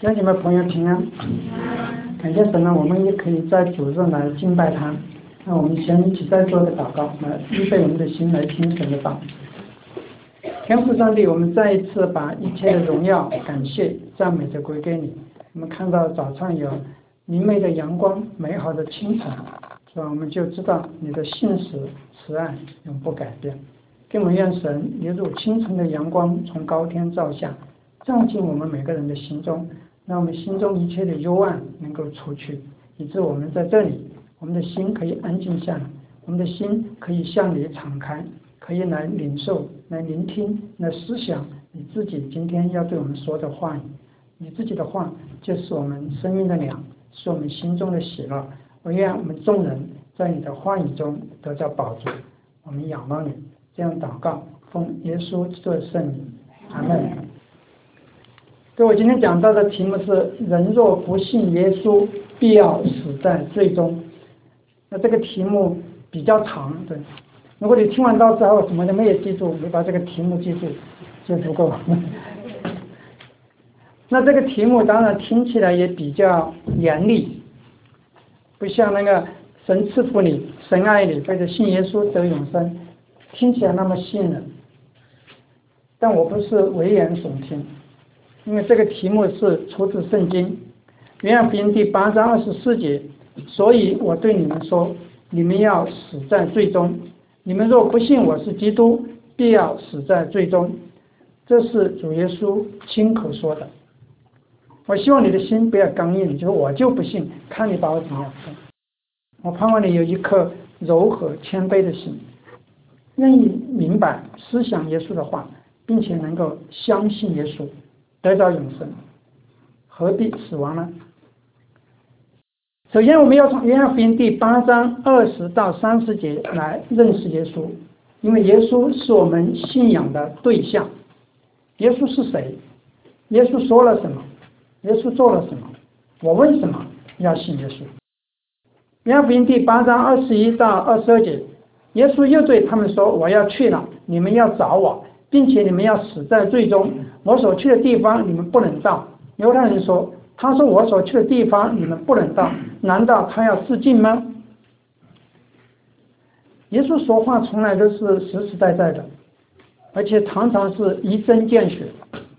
弟兄们朋友平安，感谢神呢，我们也可以在主日来敬拜他。那我们先一起再做个祷告，来预备我们的心来听神的道。天父上帝，我们再一次把一切的荣耀、感谢、赞美都归给你。我们看到早上有明媚的阳光、美好的清晨，是吧？我们就知道你的信实、慈爱永不改变。给我们愿神一如清晨的阳光从高天照下，照进我们每个人的心中，让我们心中一切的幽暗能够除去，以致我们在这里，我们的心可以安静下来，我们的心可以向你敞开，可以来领受、来聆听、来思想你自己今天要对我们说的话语。你自己的话就是我们生命的粮，是我们心中的喜乐。我愿我们众人在你的话语中得到饱足。我们仰望你，这样祷告，奉耶稣基督的圣名，阿门。对，我今天讲到的题目是人若不信耶稣，必要死在罪中。那这个题目比较长，对，如果你听完道之后什么都没有记住，你把这个题目记住就足够了。那这个题目当然听起来也比较严厉，不像那个神赐福你、神爱你，或者信耶稣得永生，听起来那么吸引人。但我不是危言耸听，因为这个题目是出自圣经约翰福音第8章24节，所以我对你们说，你们要死在罪中，你们若不信我是基督，必要死在罪中。这是主耶稣亲口说的。我希望你的心不要刚硬，你就说我就不信，看你把我怎么样。我盼望你有一颗柔和谦卑的心，愿意明白思想耶稣的话，并且能够相信耶稣，得到永生，何必死亡呢？首先我们要从约翰福音第8章20到30节来认识耶稣，因为耶稣是我们信仰的对象。耶稣是谁？耶稣说了什么？耶稣做了什么？我为什么要信耶稣？约翰福音第8章21到22节，耶稣又对他们说，我要去了，你们要找我，并且你们要死在罪中，我所去的地方你们不能到。犹太人说，他说我所去的地方你们不能到，难道他要自尽吗？耶稣说话从来都是实实在在的，而且常常是一针见血。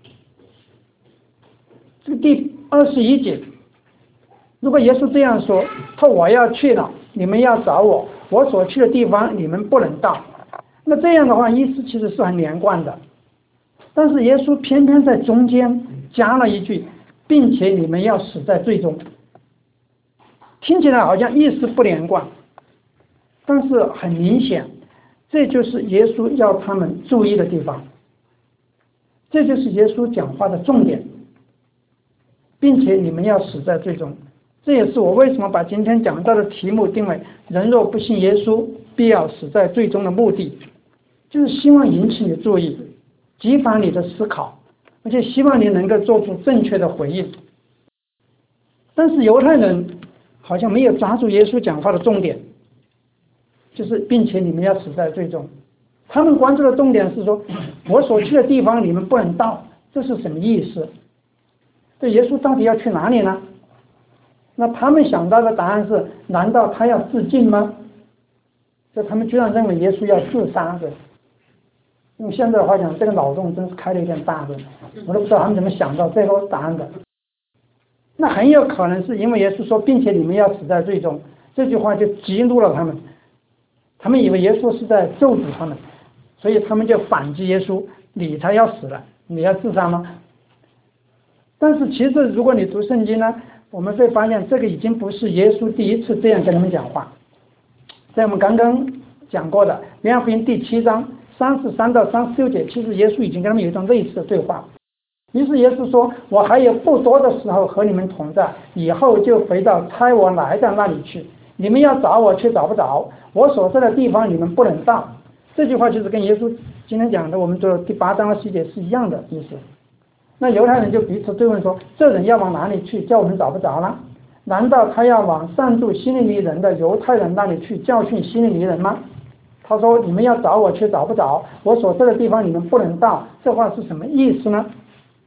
这个第21节，如果耶稣这样说，他说我要去了，你们要找我，我所去的地方你们不能到，那这样的话意思其实是很连贯的。但是耶稣偏偏在中间加了一句，并且你们要死在罪中，听起来好像意思不连贯，但是很明显，这就是耶稣要他们注意的地方，这就是耶稣讲话的重点，并且你们要死在罪中。这也是我为什么把今天讲到的题目定为人若不信耶稣，必要死在罪中的目的，就是希望引起你的注意，激发你的思考，而且希望你能够做出正确的回应。但是犹太人好像没有抓住耶稣讲话的重点，就是并且你们要死在罪中。他们关注的重点是说，我所去的地方你们不能到，这是什么意思？这耶稣到底要去哪里呢？那他们想到的答案是，难道他要自尽吗？就他们居然认为耶稣要自杀的。用现在的话讲，这个脑洞真是开了一点大的，我都不知道他们怎么想到这个答案的。那很有可能是因为耶稣说，并且你们要死在罪中，这句话就激怒了他们，他们以为耶稣是在咒诅他们，所以他们就反击耶稣，你才要死了，你要自杀吗？但是其实如果你读圣经呢，我们会发现这个已经不是耶稣第一次这样跟他们讲话。在我们刚刚讲过的约翰福音第7章33到36节，其实耶稣已经跟他们有一段类似的对话。于是耶稣说，我还有不多的时候和你们同在，以后就回到差我来的那里去，你们要找我却找不着，我所在的地方你们不能到。这句话就是跟耶稣今天讲的我们这第8章的细节是一样的意思。那犹太人就彼此对问说，这人要往哪里去，叫我们找不着呢？难道他要往善助希利尼人的犹太人那里去教训希利尼人吗？他说，你们要找我却找不着，我所在的地方你们不能到，这话是什么意思呢？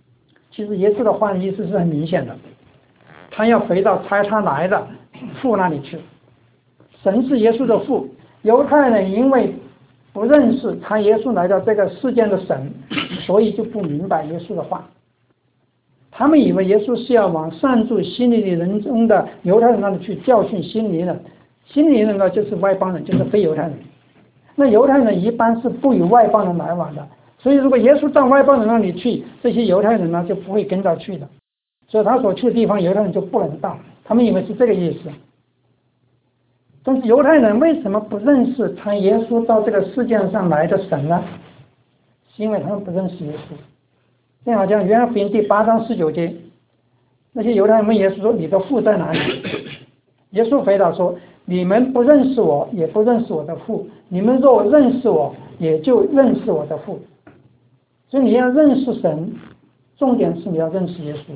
其实耶稣的话的意思是很明显的，他要回到差他来的父那里去。神是耶稣的父，犹太人因为不认识他耶稣来到这个世间的神，所以就不明白耶稣的话。他们以为耶稣是要往善住希利尼人中的犹太人那里去教训希利尼人。希利尼人呢，就是外邦人，就是非犹太人。那犹太人一般是不与外邦人来往的，所以如果耶稣到外邦人那里去，这些犹太人呢就不会跟着去的，所以他所去的地方犹太人就不能到，他们以为是这个意思。但是犹太人为什么不认识他耶稣到这个世界上来的神呢？是因为他们不认识耶稣。正好像约翰福音第8章19节，那些犹太人问耶稣说：“你的父在哪里？”耶稣回答说：“你们不认识我，也不认识我的父。你们若认识我，也就认识我的父。”所以你要认识神，重点是你要认识耶稣。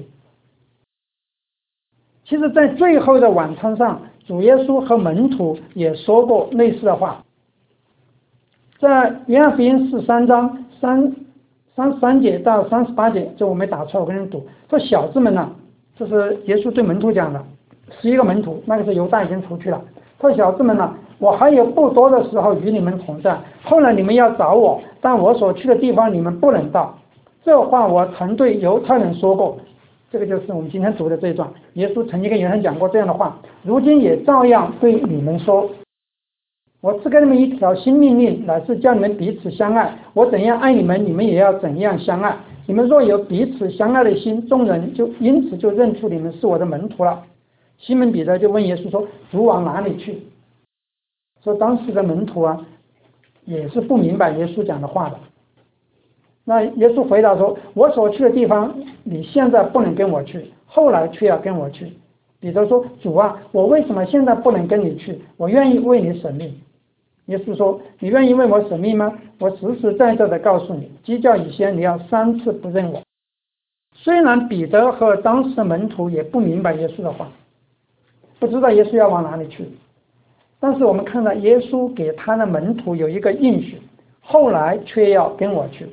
其实在最后的晚餐上，主耶稣和门徒也说过类似的话。在约翰福音13章33节到38节，这我没打出来，我跟你读。说小子们呢，这是耶稣对门徒讲的，11个门徒，那个时候犹大已经出去了。说小子们呢，我还有不多的时候与你们同在，后来你们要找我，但我所去的地方你们不能到。这话我曾对犹太人说过。这个就是我们今天读的这一段，耶稣曾经跟犹太人讲过这样的话，如今也照样对你们说。我赐给你们一条新命令，乃是叫你们彼此相爱。我怎样爱你们，你们也要怎样相爱。你们若有彼此相爱的心，众人就因此就认出你们是我的门徒了。西门彼得就问耶稣说：“主往哪里去？”说当时的门徒啊，也是不明白耶稣讲的话的。那耶稣回答说：“我所去的地方，你现在不能跟我去，后来却要跟我去。”彼得说：“主啊，我为什么现在不能跟你去？我愿意为你舍命。”耶稣说：“你愿意为我舍命吗？我实实在在的告诉你，鸡叫以先，你要3次不认我。”虽然彼得和当时的门徒也不明白耶稣的话，不知道耶稣要往哪里去，但是我们看到耶稣给他的门徒有一个应许，后来却要跟我去。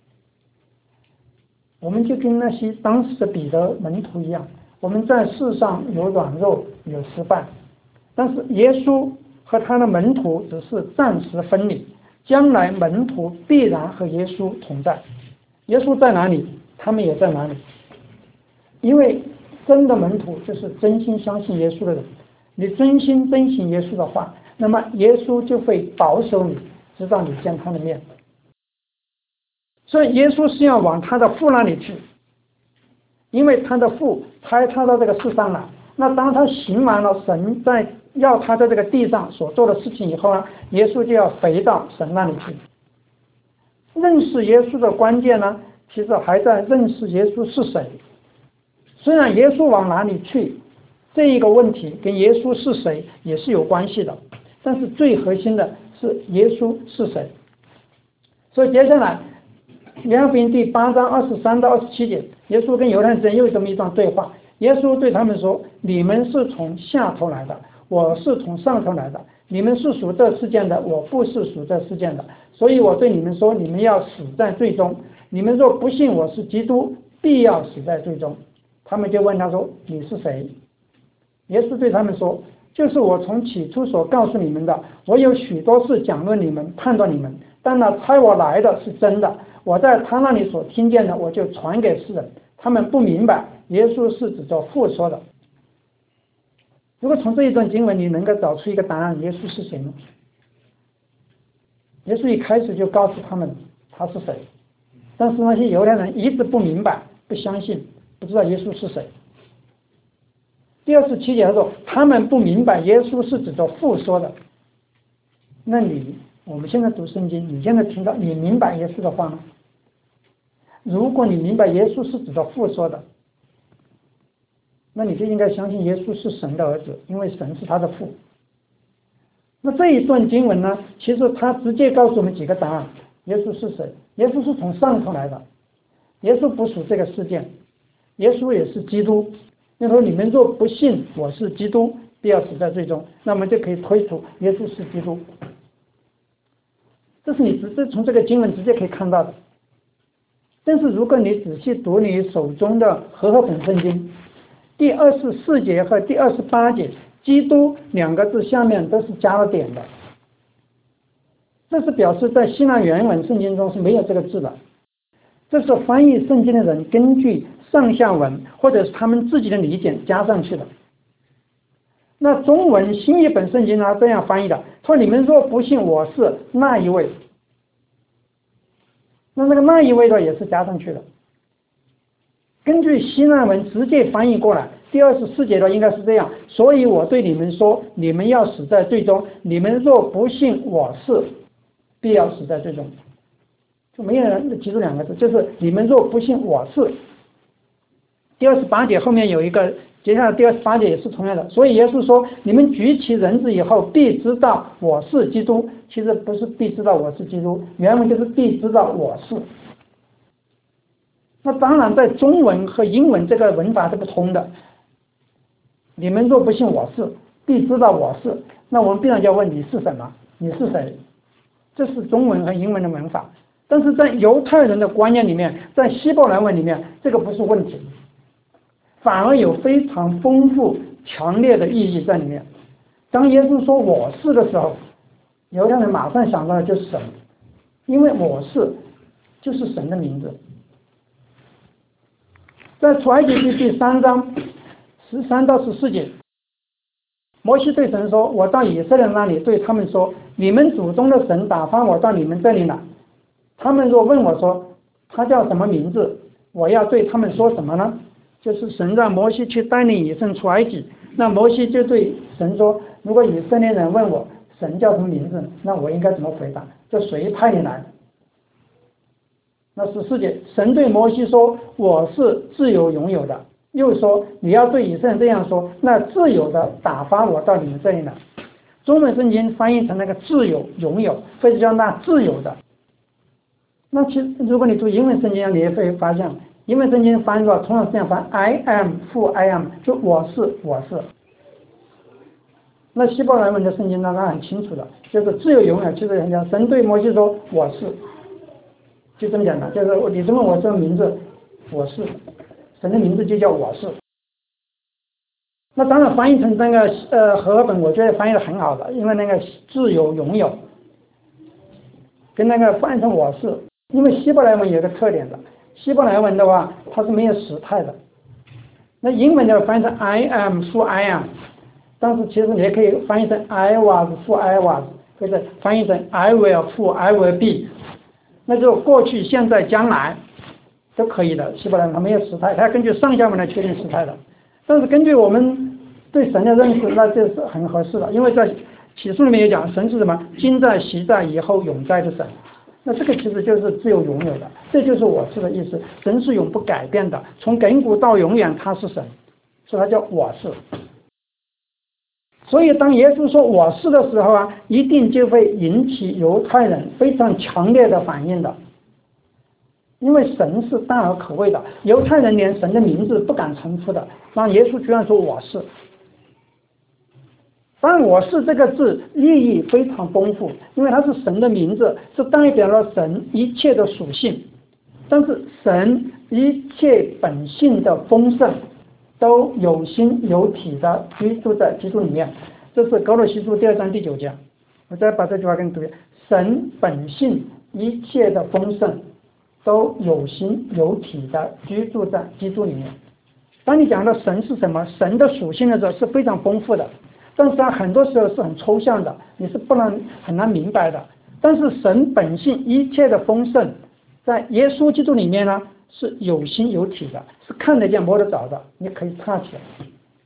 我们就跟那些当时的彼得门徒一样，我们在世上有软弱有失败，但是耶稣和他的门徒只是暂时分离，将来门徒必然和耶稣同在。耶稣在哪里，他们也在哪里。因为真的门徒就是真心相信耶稣的人，你真心遵行耶稣的话，那么耶稣就会保守你，直到你见他的面。所以耶稣是要往他的父那里去，因为他的父差他到这个世上来。那当他行完了神在要他在这个地上所做的事情以后呢，耶稣就要回到神那里去。认识耶稣的关键呢，其实还在认识耶稣是谁。虽然耶稣往哪里去这一个问题跟耶稣是谁也是有关系的，但是最核心的是耶稣是谁。所以接下来约翰福音第8章23到27节，耶稣跟犹太人之间又有这么一段对话。耶稣对他们说：“你们是从下头来的，我是从上头来的。你们是属这世界的，我不是属这世界的。所以我对你们说，你们要死在罪中。你们若不信我是基督，必要死在罪中。”他们就问他说：“你是谁？”耶稣对他们说：“就是我从起初所告诉你们的。我有许多事讲论你们，判断你们，但那差我来的是真的。我在他那里所听见的，我就传给世人。他们不明白，耶稣是指着父说的。”如果从这一段经文你能够找出一个答案，耶稣是谁呢？耶稣一开始就告诉他们他是谁，但是那些犹太人一直不明白，不相信，不知道耶稣是谁。第27节说他们不明白耶稣是指着父说的。那我们现在读圣经，你现在听到，你明白耶稣的话吗？如果你明白耶稣是指着父说的，那你就应该相信耶稣是神的儿子，因为神是他的父。那这一段经文呢，其实他直接告诉我们几个答案。耶稣是谁？耶稣是从上头来的，耶稣不属这个世界，耶稣也是基督。那说你们若不信我是基督，必要死在罪中，那么就可以推出耶稣是基督。这是你直接从这个经文直接可以看到的。 但是如果你仔细读你手中的和合本圣经，第24节和第28节，基督两个字下面都是加了点的，这是表示在希腊原文圣经中是没有这个字的，这是翻译圣经的人根据上下文或者是他们自己的理解加上去的。那中文新译本圣经呢这样翻译的，说你们若不信我是那一位，那个那一位的也是加上去的。根据希腊文直接翻译过来，第24节的应该是这样，所以我对你们说，你们要死在罪中，你们若不信我是，必要死在罪中。就没有人记住两个字，就是你们若不信我是。第28节后面有一个，接下来第28节也是同样的，所以耶稣说，你们举起人子以后，必知道我是基督。其实不是必知道我是基督，原文就是必知道我是。那当然在中文和英文这个文法是不通的，你们若不信我是，必知道我是，那我们必然就要问你是什么，你是谁，这是中文和英文的文法。但是在犹太人的观念里面，在希伯来文里面，这个不是问题，反而有非常丰富强烈的意义在里面。当耶稣说我是的时候，犹太人马上想到的就是神，因为我是就是神的名字。在出埃及记第3章13到14节，摩西对神说，我到以色列那里对他们说，你们祖宗的神打发我到你们这里来，他们若问我说他叫什么名字，我要对他们说什么呢？就是神让摩西去带领以色列出埃及，那摩西就对神说，如果以色列人问我神叫什么名字，那我应该怎么回答？就谁派你来？那14节，神对摩西说，我是自由拥有的，又说你要对以色列人这样说，那自由的打发我到你们这里来。中文圣经翻译成那个自由拥有，或者叫那自由的。那其实如果你读英文圣经，你也会发现英文圣经翻译的通常是这样翻 I am 负 I am， 就我是。那希伯来文的圣经呢，它很清楚的，就是自由拥有，就是很讲神对摩西说我是，就这么讲的，就是你问我这个名字，我是，神的名字就叫我是。那当然翻译成那个和合本，我觉得翻译的很好的，因为那个自由拥有跟那个翻译成我是，因为希伯来文有个特点的，希伯来文的话它是没有时态的，那英文的翻译成 I am 负 I am， 但是其实你也可以翻译成 I was 负 I was， 或者翻译成 I will 负 I will be， 那就过去现在将来都可以的。希伯来文它没有时态，它根据上下文来确定时态的，但是根据我们对神的认识，那这是很合适的，因为在启示里面也讲神是什么，今在昔在以后永在的神，那这个其实就是自由拥有的，这就是我是的意思。神是永不改变的，从亘古到永远他是神，所以他叫我是。所以当耶稣说我是的时候啊，一定就会引起犹太人非常强烈的反应的，因为神是大而可畏的，犹太人连神的名字不敢称呼的，那耶稣居然说我是。但我是这个字意义非常丰富，因为它是神的名字，是代表了神一切的属性，但是神一切本性的丰盛都有心有体的居住在基督里面。这是哥罗西书2章第9节，我再把这句话给你读一下，神本性一切的丰盛都有心有体的居住在基督里面。当你讲到神是什么，神的属性的时候是非常丰富的，但是它很多时候是很抽象的，你是很难明白的。但是神本性一切的丰盛在耶稣基督里面呢，是有形有体的，是看得见摸得着的，你可以插起来。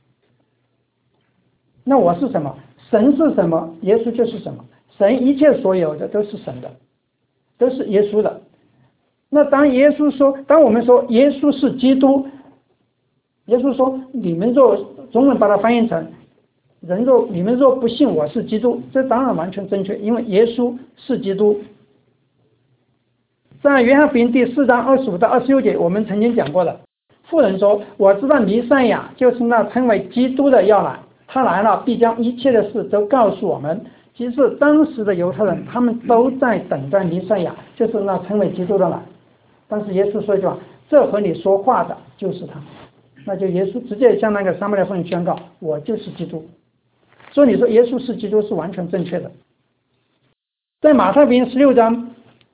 那我是什么？神是什么？耶稣就是什么？神一切所有的都是神的，都是耶稣的。那当我们说耶稣是基督，耶稣说你们若中文把它翻译成你们若不信我是基督，这当然完全正确，因为耶稣是基督。在约翰福音第4章25到26节，我们曾经讲过的，妇人说我知道弥赛亚就是那称为基督的要来，他来了必将一切的事都告诉我们。其实当时的犹太人他们都在等待弥赛亚，就是那称为基督的来。 但是耶稣说一句话，这和你说话的就是他。那就耶稣直接向那个撒玛利亚妇人宣告，我就是基督。所以你说耶稣是基督是完全正确的。在马太福音16章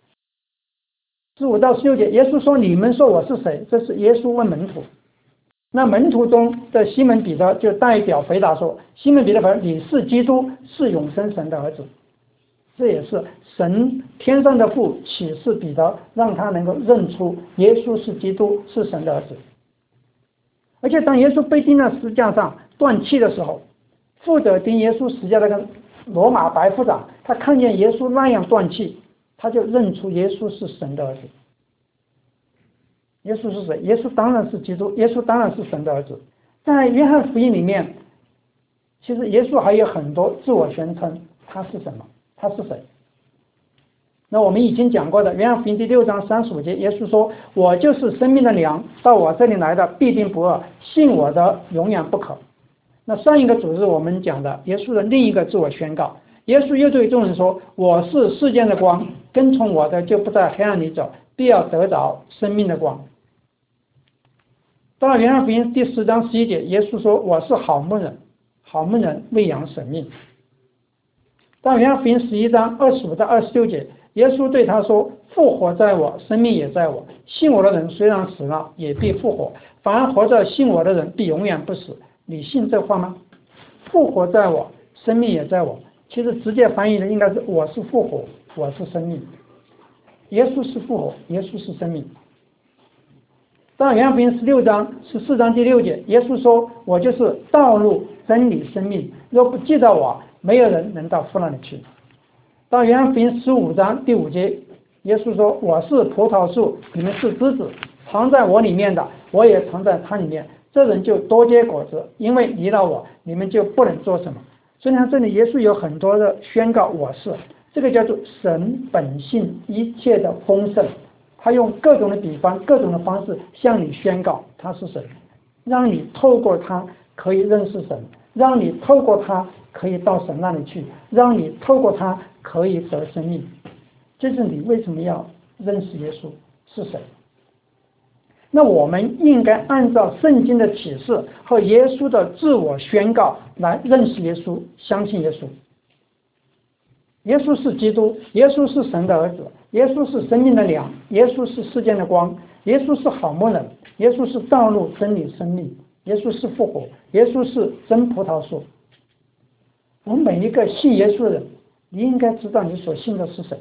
15到16节，耶稣说，你们说我是谁？这是耶稣问门徒。那门徒中的西门彼得就代表回答说，西门彼得说，你是基督，是永生神的儿子。这也是神天上的父启示彼得，让他能够认出耶稣是基督，是神的儿子。而且当耶稣被钉在十字架上断气的时候，负责钉耶稣十字架的那个罗马百夫长，他看见耶稣那样断气，他就认出耶稣是神的儿子。耶稣是谁？耶稣当然是基督，耶稣当然是神的儿子。在约翰福音里面，其实耶稣还有很多自我宣称，他是什么？他是谁？那我们已经讲过的约翰福音第6章35节，耶稣说，我就是生命的粮，到我这里来的必定不饿，信我的永远不渴。那上一个主日我们讲的耶稣的另一个自我宣告，耶稣又对众人说，我是世界的光，跟从我的就不在黑暗里走，必要得着生命的光。到了约翰福音第10章11节，耶稣说，我是好牧人，好牧人为羊舍命。到约翰福音11章25到26节，耶稣对他说，复活在我，生命也在我，信我的人虽然死了，也必复活，凡活着信我的人必永远不死。你信这话吗？复活在我，生命也在我，其实直接翻译的应该是我是复活，我是生命。耶稣是复活，耶稣是生命。到约翰福音16章14章第6节，耶稣说，我就是道路真理生命，若不记得我，没有人能到父那里去。到约翰福音15章第5节，耶稣说，我是葡萄树，你们是枝子，藏在我里面的，我也藏在他里面，这人就多结果子，因为离了我，你们就不能做什么。所以看这里耶稣有很多的宣告，我是，这个叫做神本性一切的丰盛，他用各种的比方，各种的方式向你宣告他是神，让你透过他可以认识神，让你透过他可以到神那里去，让你透过他可以得生命。这是你为什么要认识耶稣是谁。那我们应该按照圣经的启示和耶稣的自我宣告来认识耶稣，相信耶稣。耶稣是基督，耶稣是神的儿子，耶稣是生命的粮，耶稣是世界的光，耶稣是好牧人，耶稣是道路真理生命，耶稣是复活，耶稣是真葡萄树。我们每一个信耶稣的人，你应该知道你所信的是谁。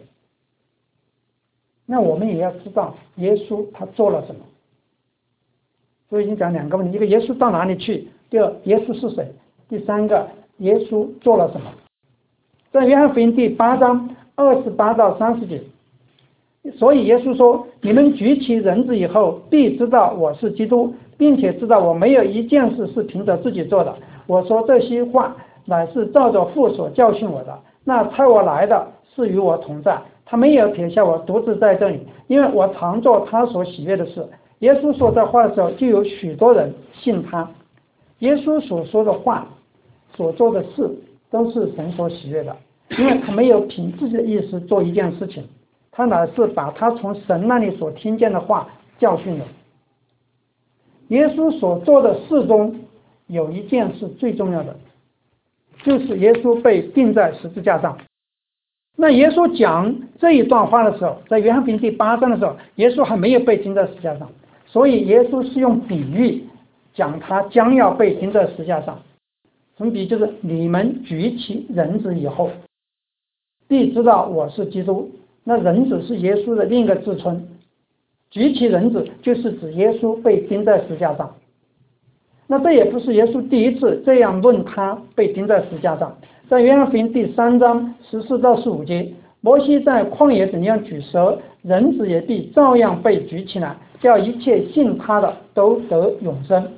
那我们也要知道耶稣他做了什么。所以已经讲2个问题，一个耶稣到哪里去，第二耶稣是谁，第三个耶稣做了什么。在约翰福音第8章28到30节，所以耶稣说，你们举起人子以后，必知道我是基督，并且知道我没有一件事是凭着自己做的，我说这些话乃是照着父所教训我的，那差我来的是与我同在，他没有撇下我独自在这里，因为我常做他所喜悦的事。耶稣说这话的时候，就有许多人信他。耶稣所说的话，所做的事，都是神所喜悦的，因为他没有凭自己的意思做一件事情，他乃是把他从神那里所听见的话教训了。耶稣所做的事中，有一件是最重要的，就是耶稣被钉在十字架上。那耶稣讲这一段话的时候，在约翰福音第8章的时候，耶稣还没有被钉在十字架上，所以耶稣是用比喻讲他将要被钉在十字架上。什么比喻？就是你们举起人子以后，必知道我是基督。那人子是耶稣的另一个自称，举起人子就是指耶稣被钉在十字架上。那这也不是耶稣第一次这样论他被钉在十字架上。在约翰福音第3章14到15节，摩西在旷野怎样举蛇，人子也必照样被举起来，叫一切信他的都得永生。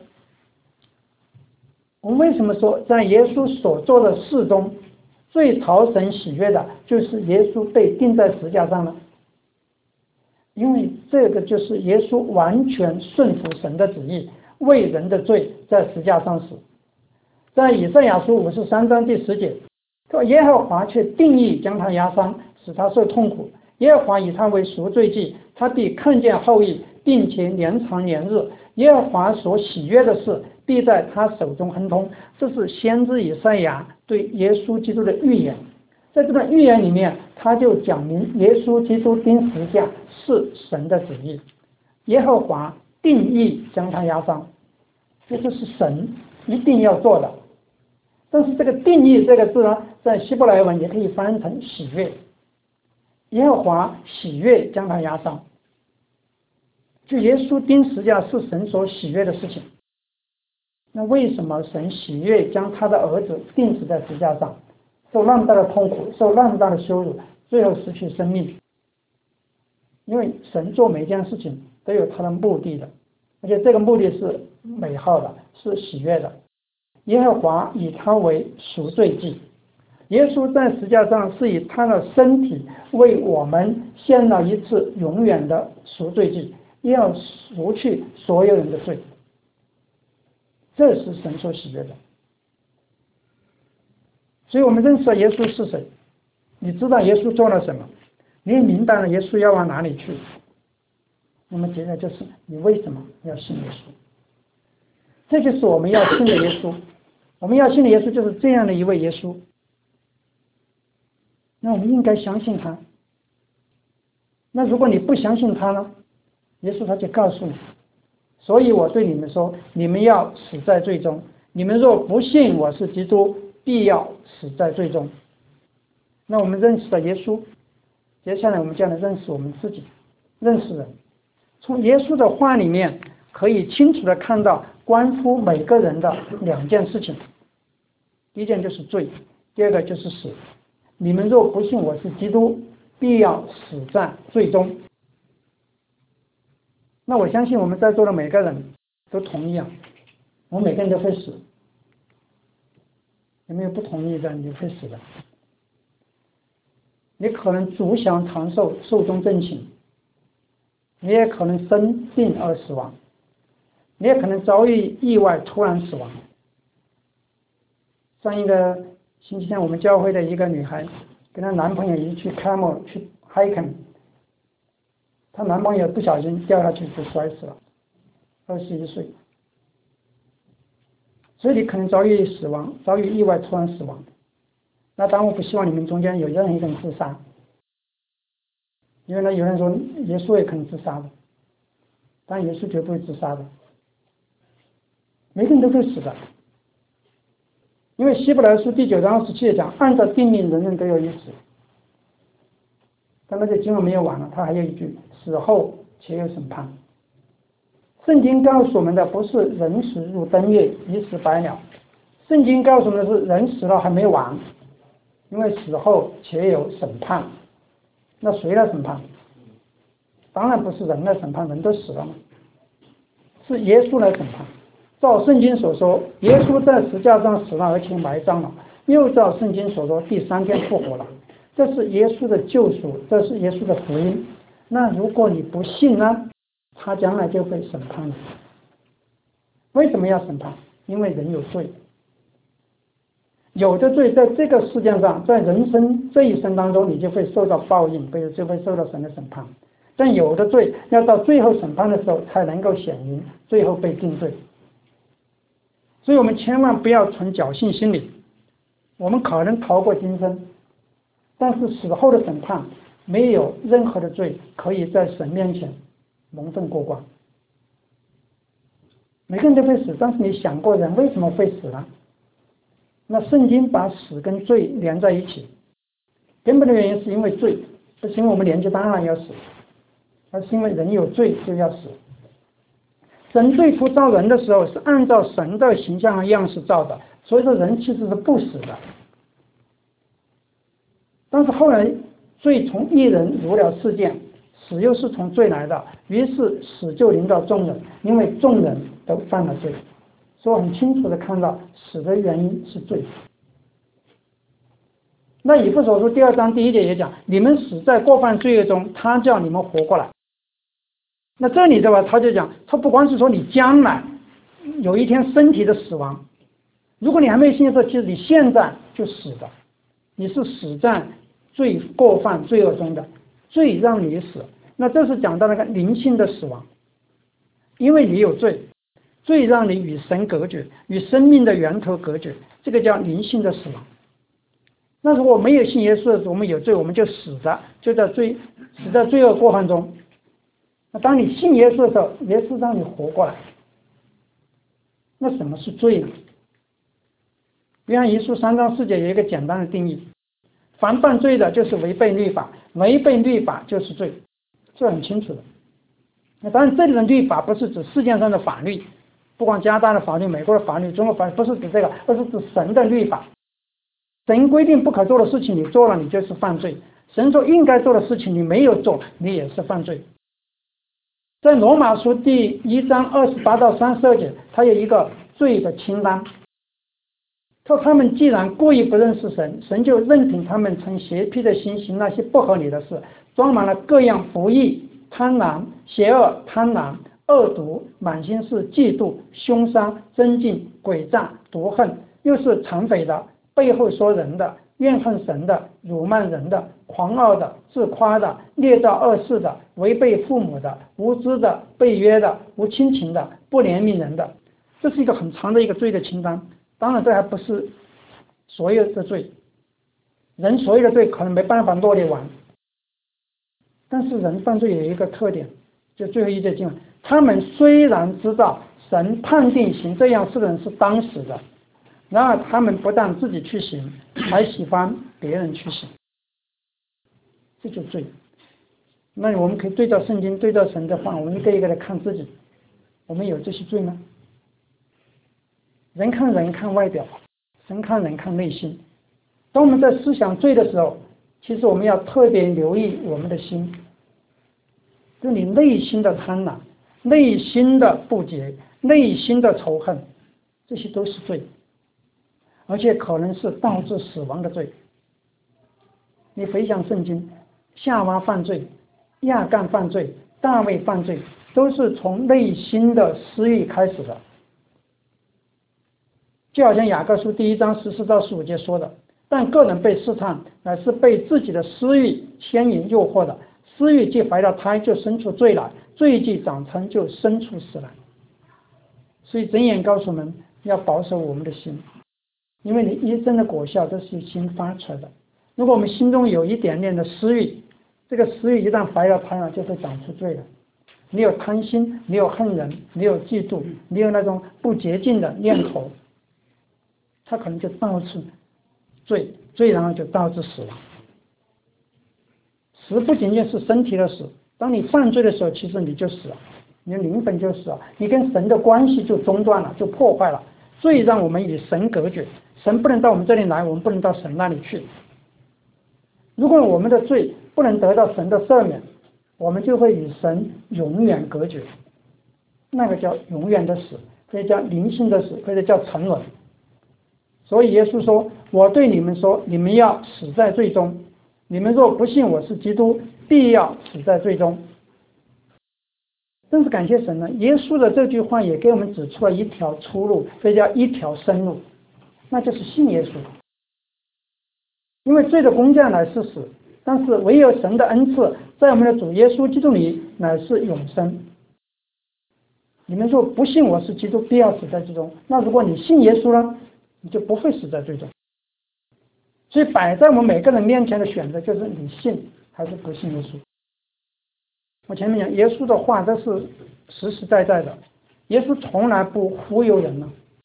我们为什么说在耶稣所做的事中，最讨神喜悦的就是耶稣被钉在十字架上呢？因为这个就是耶稣完全顺服神的旨意，为人的罪在十字架上死。在以赛亚书53章第10节说，耶和华却定义将他压伤，使他受痛苦， 耶和华以他为赎罪祭，他必看见后裔，并且年长年日。耶和华所喜悦的事，必在他手中亨通。这是先知以赛亚对耶稣基督的预言。在这段预言里面，他就讲明耶稣基督钉十字架是神的旨意，耶和华定义将他压伤，这就是神一定要做的。但是这个定义这个字呢，在希伯来文也可以翻译成喜悦，耶和华喜悦将他压伤。就耶稣钉十字架是神所喜悦的事情，那为什么神喜悦将他的儿子钉死在十字架上，受那么大的痛苦，受那么大的羞辱，最后失去生命？因为神做每件事情都有他的目的的，而且这个目的是美好的，是喜悦的。耶和华以他为赎罪祭，耶稣在十字架上是以他的身体为我们献了一次永远的赎罪祭，要赎去所有人的罪，这是神所喜悦的。所以我们认识了耶稣是谁，你知道耶稣做了什么，你也明白了耶稣要往哪里去，那么接着就是你为什么要信耶稣，这就是我们要信的耶稣。我们要信的耶稣就是这样的一位耶稣，那我们应该相信他。那如果你不相信他呢，耶稣他就告诉你，所以我对你们说，你们要死在罪中，你们若不信我是基督，必要死在罪中。那我们认识了耶稣，接下来我们将来认识我们自己，认识人。从耶稣的话里面可以清楚的看到关乎每个人的两件事情，第一件就是罪，第二个就是死。你们若不信我是基督，必要死在罪中。那我相信我们在座的每个人都同意啊，我们每个人都会死。有没有不同意的？你会死的。你可能足享长寿，寿终正寝，你也可能生病而死亡，你也可能遭遇意外突然死亡。上一个星期天，我们教会的一个女孩跟她男朋友一起去 Camel 去 hiking， 她男朋友不小心掉下去就摔死了，21岁。所以你可能遭遇死亡，遭遇意外突然死亡。那当然我不希望你们中间有任何一个人自杀，因为呢有人说耶稣也可能自杀的，但耶稣绝不会自杀的，每个人都会死的。因为希伯来书第9章27节讲，按照定命人人都有一死。但那些经文没有完了，他还有一句，死后且有审判。圣经告诉我们的不是人死如灯灭，一死百了，圣经告诉我们的是人死了还没完，因为死后且有审判。那谁来审判？当然不是人来审判，人都死了嘛，是耶稣来审判。照圣经所说，耶稣在十字架上死了，而且埋葬了，又照圣经所说第3天复活了。这是耶稣的救赎，这是耶稣的福音。那如果你不信呢，他将来就被审判了。为什么要审判？因为人有罪，有的罪在这个世界上，在人生这一生当中，你就会受到报应，就会受到神的审判。但有的罪要到最后审判的时候才能够显明，最后被定罪。所以我们千万不要存侥幸心理，我们可能逃过今生，但是死后的审判没有任何的罪可以在神面前蒙混过关。每个人都会死，但是你想过人为什么会死呢？那圣经把死跟罪连在一起，根本的原因是因为罪，不是因为我们年纪大了要死，而是因为人有罪就要死。神最初造人的时候是按照神的形象和样式造的，所以说人其实是不死的。但是后来罪从一人入了世界，死又是从罪来的，于是死就临到众人，因为众人都犯了罪。所以我很清楚的看到死的原因是罪。那以弗所书2章1节也讲，你们死在过犯罪恶中，他叫你们活过来。那这里的话，他就讲，他不光是说你将来有一天身体的死亡，如果你还没有信的时候，其实你现在就死的，你是死在过犯罪恶中的， 罪让你死。那这是讲到那个灵性的死亡，因为你有罪，罪让你与神隔绝，与生命的源头隔绝，这个叫灵性的死亡。那如果没有信耶稣的时候，我们有罪，我们就死在罪恶过犯中。那当你信耶稣的时候，耶稣让你活过来。那什么是罪呢？约翰一书3章4节有一个简单的定义：凡犯罪的，就是违背律法，违背律法就是罪，这很清楚的。那当然，这里的律法不是指世界上的法律，不光加拿大的法律、美国的法律、中国法律，不是指这个，而是指神的律法。神规定不可做的事情，你做了，你就是犯罪；神说应该做的事情，你没有做，你也是犯罪。在罗马书第1章28到32节，它有一个罪的清单。说他们既然故意不认识神，神就任凭他们存邪僻的心行那些不合理的事，装满了各样不义、贪婪、邪恶、贪婪、恶毒、满心是嫉妒、凶杀、争竞、诡诈、毒恨，又是残匪的，背后说人的，怨恨神的，辱骂人的，狂傲的，自夸的，捏造恶事的，违背父母的，无知的，背约的，无亲情的，不怜悯人的。这是一个很长的一个罪的清单。当然这还不是所有的罪，人所有的罪可能没办法罗列完，但是人犯罪有一个特点，就最后一节经文，他们虽然知道神判定行这样事的人是当死的，然而他们不但自己去行，还喜欢别人去行，这就罪。那我们可以对照圣经，对照神的话，我们一个一个的看自己，我们有这些罪吗？人看人看外表，神看人看内心。当我们在思想罪的时候，其实我们要特别留意我们的心，就你内心的贪婪、内心的不洁、内心的仇恨，这些都是罪，而且可能是导致死亡的罪。你回想圣经，夏娃犯罪、亚干犯罪、大卫犯罪，都是从内心的私欲开始的。就好像雅各书第1章14到15节说的，但个人被试探，乃是被自己的私欲牵引诱惑的。私欲既怀了胎，就生出罪来；罪既长成，就生出死来。所以箴言告诉我们要保守我们的心，因为你一生的果效都是由心发出来的。如果我们心中有一点点的私欲，这个私欲一旦怀了胎了，就会长出罪来。你有贪心，你有恨人，你有嫉妒，你有那种不洁净的念头，它可能就导致罪，然后就导致死亡。死不仅仅是身体的死，当你犯罪的时候，其实你就死了，你的灵魂就死了，你跟神的关系就中断了，就破坏了。罪让我们与神隔绝，神不能到我们这里来，我们不能到神那里去。如果我们的罪不能得到神的赦免，我们就会与神永远隔绝，那个叫永远的死，可以叫灵性的死，或者叫沉沦。所以耶稣说，我对你们说，你们要死在罪中，你们若不信我是基督，必要死在罪中。真是感谢神呢，耶稣的这句话也给我们指出了一条出路，这叫一条生路，那就是信耶稣。因为罪的工价乃是死，但是唯有神的恩赐在我们的主耶稣基督里乃是永生。你们若不信我是基督，必要死在罪中。那如果你信耶稣呢，你就不会死在罪中。所以摆在我们每个人面前的选择就是你信还是不信耶稣。我前面讲耶稣的话都是实实在在的，耶稣从来不忽悠人呢。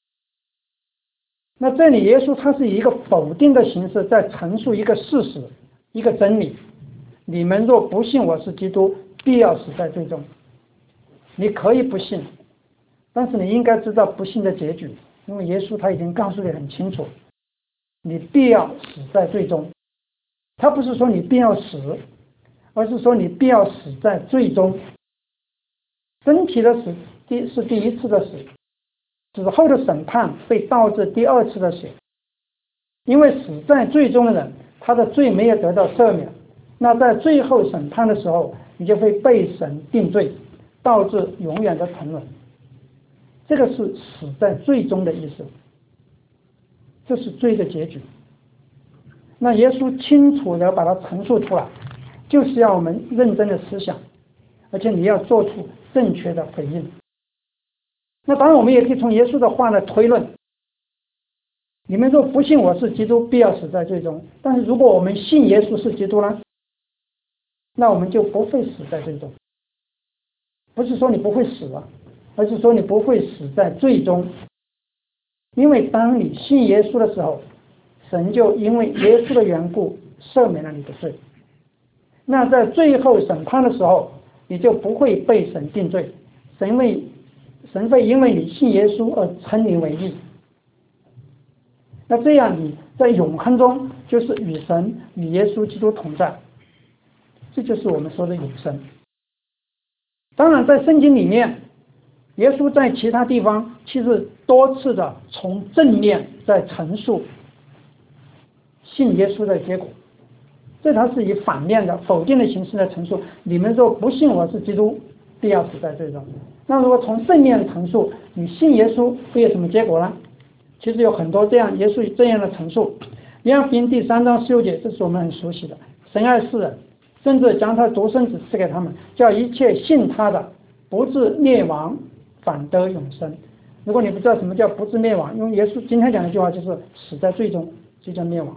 那这里耶稣他是以一个否定的形式在陈述一个事实，一个真理。你们若不信我是基督，必要死在罪中。你可以不信，但是你应该知道不信的结局，因为耶稣他已经告诉你很清楚，你必要死在罪中。他不是说你必要死，而是说你必要死在罪中。身体的死是第一次的死，死后的审判被导致第二次的死。因为死在罪中的人，他的罪没有得到赦免，那在最后审判的时候，你就会被神定罪，导致永远的沉沦。这个是死在罪中的意思，这是罪的结局。那耶稣清楚地把它陈述出来， 就是要我们认真的思想，而且你要做出正确的回应。那当然我们也可以从耶稣的话来推论，你们若不信我是基督，必要死在罪中。但是如果我们信耶稣是基督呢，那我们就不会死在罪中。不是说你不会死啊，而是说你不会死在罪中。因为当你信耶稣的时候，神就因为耶稣的缘故赦免了你的罪。那在最后审判的时候，你就不会被神定罪，神会因为你信耶稣而称你为义。那这样你在永恒中就是与神与耶稣基督同在，这就是我们说的永生。当然在圣经里面，耶稣在其他地方其实多次的从正面在陈述信耶稣的结果，这它是以反面的否定的形式来陈述，你们若不信我是基督，必要死在罪中。那如果从正面陈述，你信耶稣会有什么结果呢？其实有很多耶稣这样的陈述。约翰福音第3章16节，这是我们很熟悉的，神爱世人，甚至将他独生子赐给他们，叫一切信他的不至灭亡，反得永生。如果你不知道什么叫不至灭亡，因为耶稣今天讲的一句话就是死在罪中，就叫灭亡。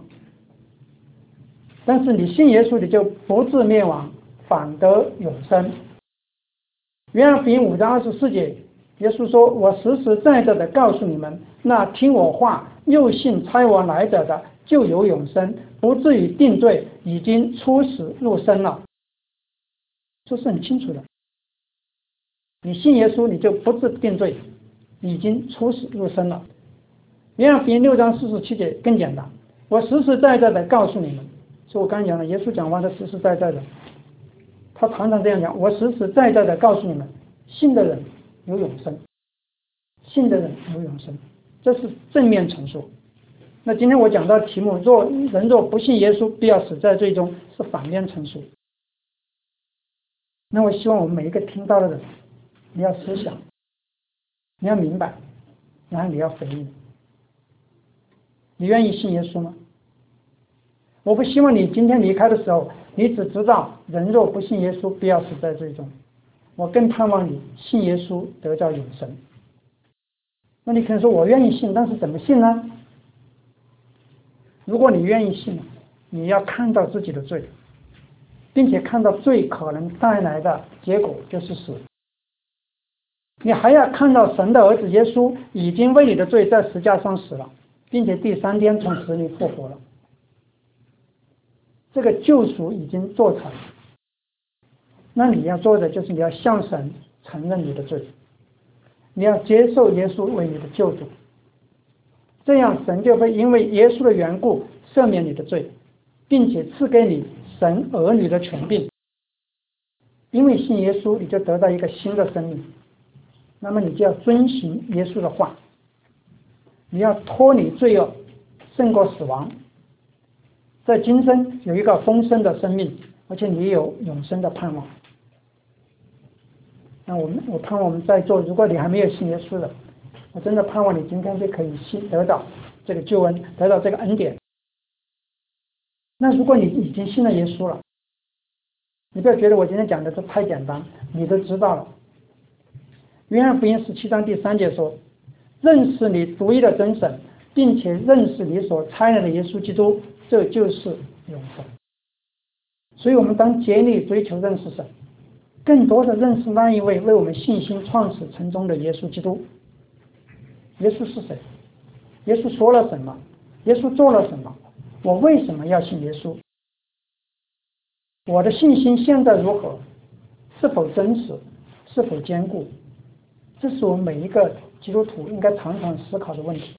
但是你信耶稣，你就不至灭亡，反得永生。约翰福音5章24节，耶稣说：我实实在在的告诉你们，那听我话又信差我来者的，就有永生，不至于定罪，已经出死入生了。这是很清楚的。你信耶稣，你就不至定罪，已经出死入生了。约翰福音6章47节更简单，我实实在在的告诉你们。所以我刚才讲了，耶稣讲话他实实在在的，他常常这样讲，我实实在在的告诉你们，信的人有永生，信的人有永生，这是正面陈述。那今天我讲到题目，人若不信耶稣，必要死在罪中，是反面陈述。那我希望我们每一个听到的人，你要思想，你要明白，然后你要回应。你愿意信耶稣吗？我不希望你今天离开的时候，你只知道人若不信耶稣，必要死在罪中。我更盼望你信耶稣，得到永生。那你可能说我愿意信，但是怎么信呢？如果你愿意信，你要看到自己的罪，并且看到罪可能带来的结果就是死。你还要看到神的儿子耶稣已经为你的罪在十字架上死了，并且第3天从死里复活了。这个救赎已经做成，那你要做的就是你要向神承认你的罪，你要接受耶稣为你的救主，这样神就会因为耶稣的缘故赦免你的罪，并且赐给你神儿女的权柄。因为信耶稣，你就得到一个新的生命，那么你就要遵行耶稣的话，你要脱离罪恶，胜过死亡，在今生有一个丰盛的生命，而且你有永生的盼望。那我盼望我们在座，如果你还没有信耶稣的，我真的盼望你今天就可以得到这个救恩，得到这个恩典。那如果你已经信了耶稣了，你不要觉得我今天讲的这太简单，你都知道了。约翰福音17章第3节说：认识你独一的真神，并且认识你所差来的耶稣基督，这就是永生。所以我们当竭力追求认识神，更多的认识那一位为我们信心创始成终的耶稣基督。耶稣是谁？耶稣说了什么？耶稣做了什么？我为什么要信耶稣？我的信心现在如何？是否真实？是否坚固？这是我们每一个基督徒应该常常思考的问题。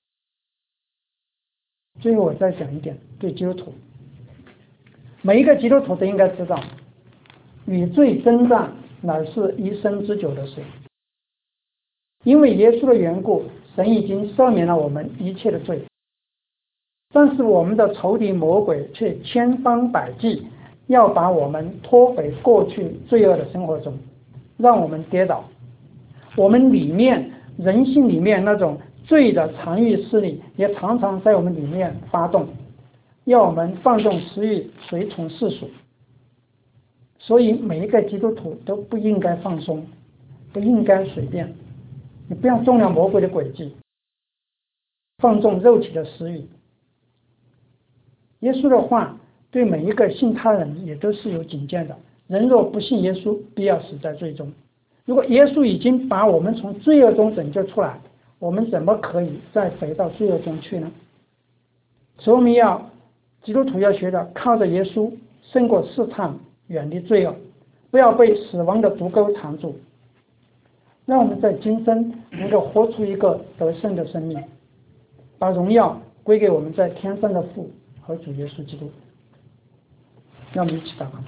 最后我再讲一点，对基督徒，每一个基督徒都应该知道，与罪征战乃是一生之久的事。因为耶稣的缘故，神已经赦免了我们一切的罪，但是我们的仇敌魔鬼却千方百计要把我们拖回过去罪恶的生活中，让我们跌倒。我们里面人性里面那种罪的残余势力也常常在我们里面发动，要我们放纵私欲，随从世俗。 所以每一个基督徒都不应该放松，不应该随便，你不要中了魔鬼的诡计，放纵肉体的私欲。耶稣的话对每一个信他人也都是有警戒的，人若不信耶稣，必要死在罪中。如果耶稣已经把我们从罪恶中拯救出来，我们怎么可以再回到罪恶中去呢？所以我们基督徒要学的，靠着耶稣胜过试探，远离罪恶，不要被死亡的毒钩缠住。让我们在今生能够活出一个得胜的生命，把荣耀归给我们在天上的父和主耶稣基督。让我们一起祷告。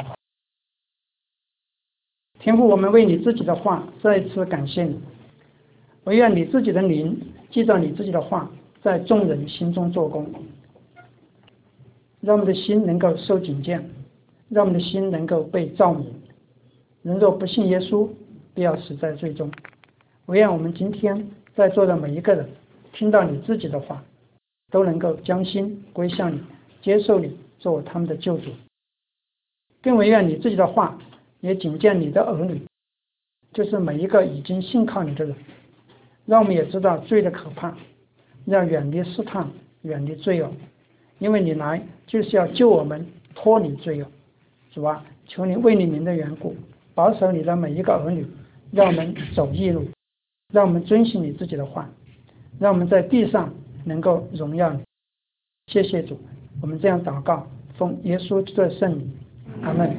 天父，我们为你自己的话再一次感谢你，唯愿你自己的灵记着你自己的话在众人心中做工，让我们的心能够受警戒，让我们的心能够被照明。人若不信耶稣，必要死在罪中。唯愿我们今天在座的每一个人听到你自己的话，都能够将心归向你，接受你做他们的救主。更唯愿你自己的话也警戒你的儿女，就是每一个已经信靠你的人，让我们也知道罪的可怕，要远离试探，远离罪恶，因为你来就是要救我们脱离罪恶。主啊，求你为你名的缘故保守你的每一个儿女，让我们走义路，让我们遵循你自己的话，让我们在地上能够荣耀你。谢谢主，我们这样祷告，奉耶稣的圣名，阿们。